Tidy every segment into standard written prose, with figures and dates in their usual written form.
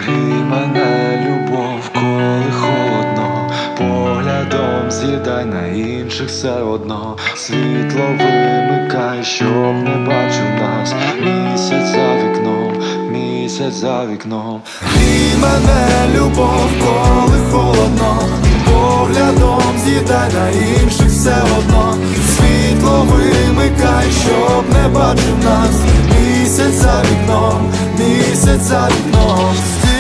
мене, любов, коли холодно, поглядом з'їдай, на інших все одно. Світло вимикай, щоб не бачив нас. Місяць за вікном, місяць за вікном. І мене, любов, коли холодно, поглядом з'їдай, на інших все одно. Світло вимикай, щоб не бачив нас. Місяць за вікном, місяць за вікном.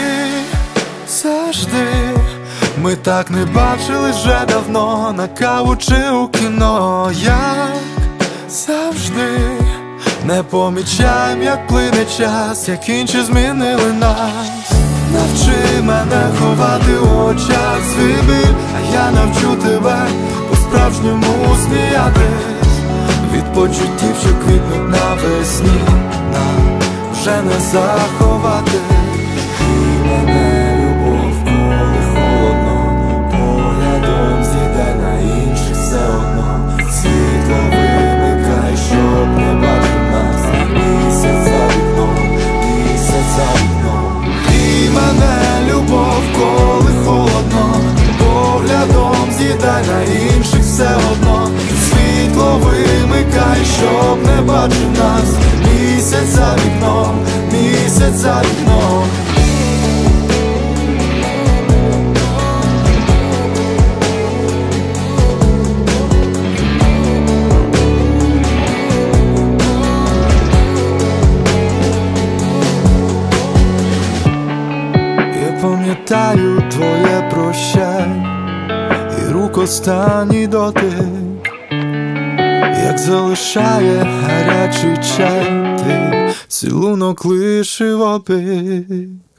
Завжди ми так не бачили вже давно, на каву чи у кіно. Як завжди не помічаєм, як плине час, як інші змінили нас. Навчи мене ховати в очах свій біль, а я навчу тебе по-справжньому сміятись від почуттів, що квітнуть навесні, нам вже не заховати. І мене, любов, коли холодно, поглядом з'їдай, на інших все одно. Світло вимикай, щоб не бачив нас. Місяць за вікном, місяць за вікном. І мене, любов, коли холодно, поглядом з'їдай, на інших все одно. Світло вимикай, щоб не бачив нас. Місяць за вікном, місяць за вікном. Я пам'ятаю твоє прощай і рук останній дотик, як залишає гарячий чай, ти цілунок лишив опік.